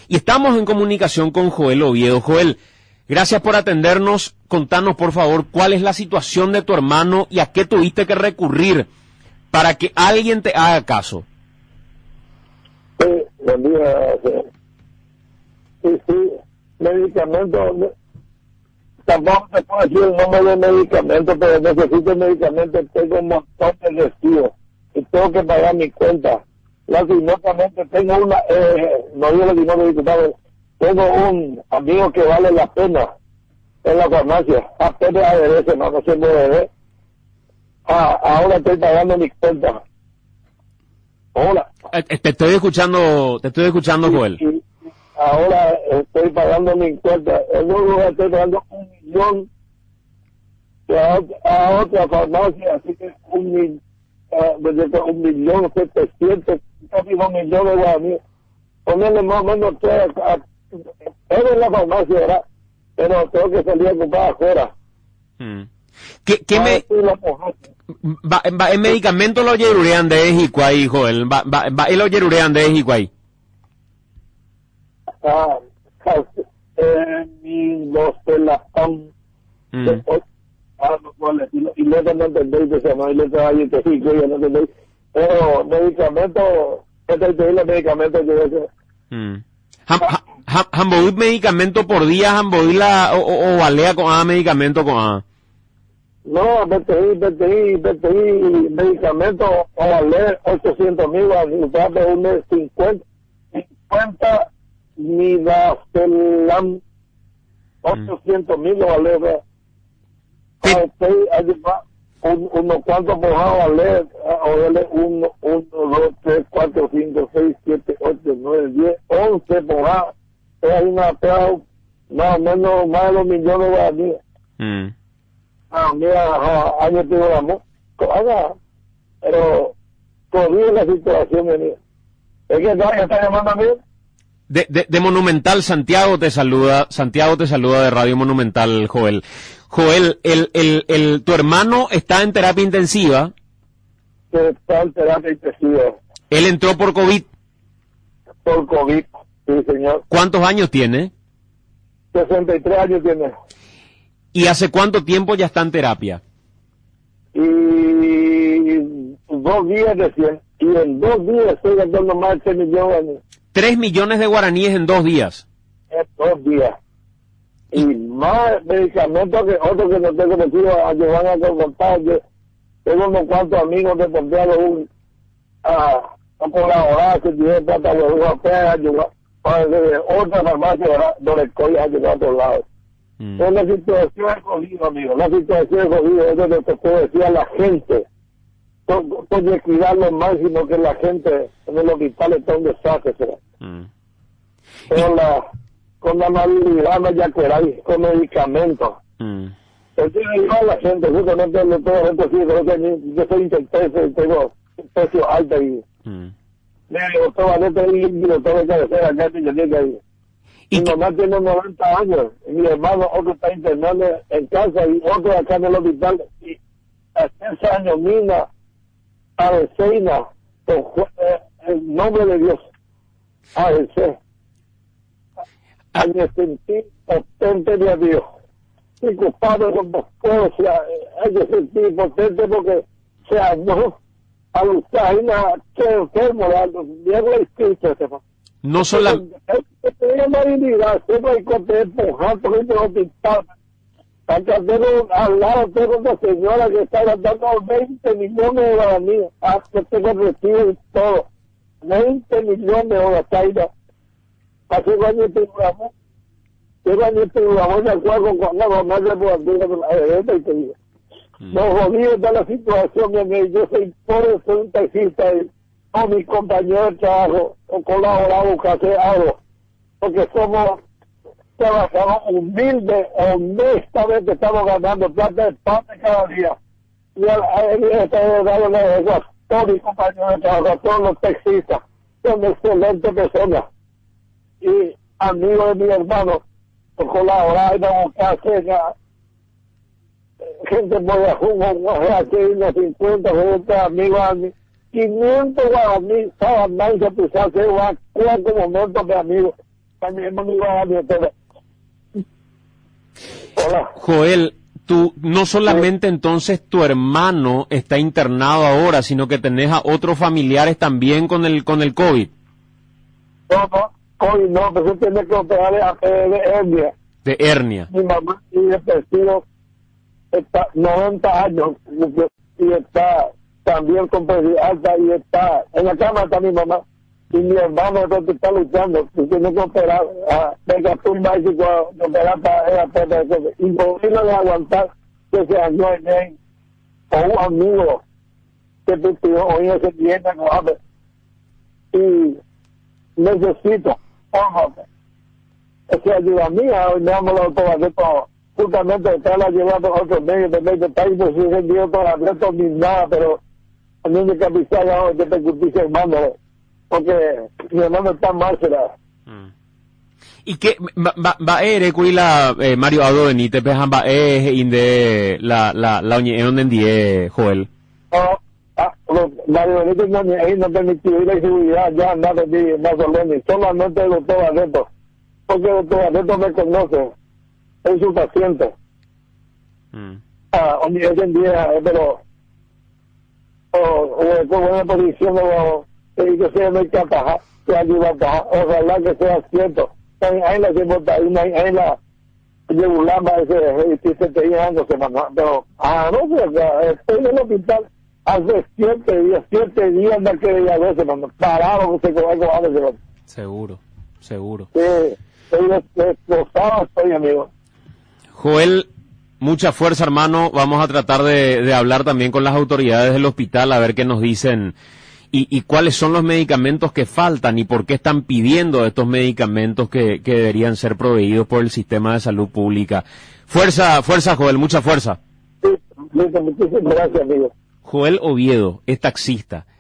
Y estamos en comunicación con Joel Oviedo. Joel, gracias por atendernos. Contanos, por favor, cuál es la situación de tu hermano y a qué tuviste que recurrir para que alguien te haga caso. Sí, buen día. Sí, medicamentos. Tampoco te puedo decir el nombre del medicamento, pero necesito el medicamento. Tengo un montón de recibos y tengo que pagar mi cuenta. Lastimosamente tengo no digo lo que no me diputado, tengo un amigo que vale la pena en la farmacia, apenas ADS, no sé beber. Ahora estoy pagando mi cuenta. Hola. Te estoy escuchando, Joel. Y ahora estoy pagando mi cuenta. En un lugar estoy pagando 1 millón a otra farmacia, así que 1.700.000, casi 2 millones de guaraníes. Ponerle más o menos es en la farmacia, ¿verdad? Pero tengo que salir a comprar afuera. ¿El medicamento lo yerurean de Ejicuay, Joel? ¿Y lo yerurean de Ejicuay? Los de la PAM. Y luego no entendéis que se llama, y luego hay que sí, que no entendéis. Pero medicamentos, este es el medicamento que yo sé. ¿Hamboid medicamento por día, Hamboid o valea con medicamento con A? No, BTI, medicamento o valer 800.000, a de un 50 midastelam, 800.000 vale, unos cuantos mojados vale, o 1, 2, 3, 4, 5, 6, 7, 8, 9, 10, 11 mojados, es una peor, más o menos más de 2 millones de guaraníes. Mira, años tengo la pero todavía la situación venía. Es que no, está llamando a mí. De Monumental, Santiago te saluda de Radio Monumental, Joel. Joel, tu hermano está en terapia intensiva. Está en terapia intensiva. Él entró por COVID. Por COVID, sí, señor. ¿Cuántos años tiene? 63 años tiene. ¿Y hace cuánto tiempo ya está en terapia? Y 2 días recién. Y en 2 días estoy gastando más de 3 millones. 3 millones de guaraníes en 2 días. En 2 días. Y más medicamentos que otros que no tengo metido a llevar a contar. Tengo unos cuantos amigos que portearon a colaborar, que tienen plata de ayudar. Otra farmacia, donde estoy a llegar a otros lados. Es la situación es jodida, amigo. La situación es jodida. Es lo que puedo decir a la gente. Puede cuidar lo máximo que la gente en el hospital está un desastre. Con la amabilidad no ya queráis, con medicamentos. Entonces digo a la gente, justamente todo esto sí, pero que yo soy interpreso y tengo un precio alto y me digo, todo y lo tengo que hacer acá y yo tengo que ir. Mi mamá tiene 90 años, y mi hermano otro está internando en casa y otro acá en el hospital. Y hace 6 años, Mina, Avecina, el nombre de Dios, ABC. Me sentí potente de Dios. Y culpable como puedo, hay que sentir potente porque se armó a buscar una que moral, Diego el Espíritu, no solamente tenía movilidad, siempre hay que empujar por el hospital. Acá tengo al lado, tengo una señora que está gastando 20 millones de guaraníes. Que tengo recibo y todo. 20 millones de horas caídas. Hace 2 años programó. 2 años programó de acuerdo con la mamá de la y te digo. No jodido está la situación, mi amigo. Yo soy pobre, soy un taxista y con mis compañeros de trabajo, colaboramos que hacer algo, porque somos trabajadores humildes, honestamente estamos ganando plata de parte cada día. Y estamos dándole eso a todos mis compañeros de trabajo, a todos los taxistas, son excelentes personas y amigos de mi hermano, por colaborar y vamos a hacer gente muy jugo, aquí unos 50, 40 amigos a mí. 500 guaraníes, estaban más que pisarse, 4 momentos de amigos. también me iba a dar, pero... Hola. Joel, tú no solamente entonces tu hermano está internado ahora, sino que tenés a otros familiares también con el COVID. No, COVID no, pero se tiene que operar de hernia. De hernia. Mi mamá tiene vestido, está 90 años y está también con presión alta y está en la cama está mi mamá. Y mi hermano está luchando, que tiene que operar, venga tú mágico a operar para imposible de aguantar que se dañó en él, o un amigo que te pidió hoy ese cliente no abre. Y necesito, esa ayuda mía, hoy me amo la autoridad, justamente estarla llevando a otros medios de medio país, pues si he vendido todavía ni nada, pero a mí me avisar ahora que te justicia hermano, porque mi hermano está mal, será. ¿Y qué va cuila Mario Ado Benítez pejan va inde la unión en die Joel? Mario Benítez no permitió ir a seguridad ya nada de más o menos, solamente el doctor Barreto, porque el doctor Barreto me conoce, es su paciente. Hoy en día, pero con buena posición que sea no hay que atajar, que ayuda a atajar, ojalá que sea cierto. Ahí la que vota, ahí la de Bulamba, ese 70 años se mandó, pero no sé, estoy en el hospital hace 7 días de que ya veces cuando pararon se algo a veces. Seguro. Sí, estoy destrozado, estoy amigo. Joel, mucha fuerza, hermano. Vamos a tratar de hablar también con las autoridades del hospital a ver qué nos dicen y cuáles son los medicamentos que faltan y por qué están pidiendo estos medicamentos que deberían ser proveídos por el sistema de salud pública. Fuerza, Joel, mucha fuerza. Sí, muchísimas gracias, amigo. Joel Oviedo es taxista.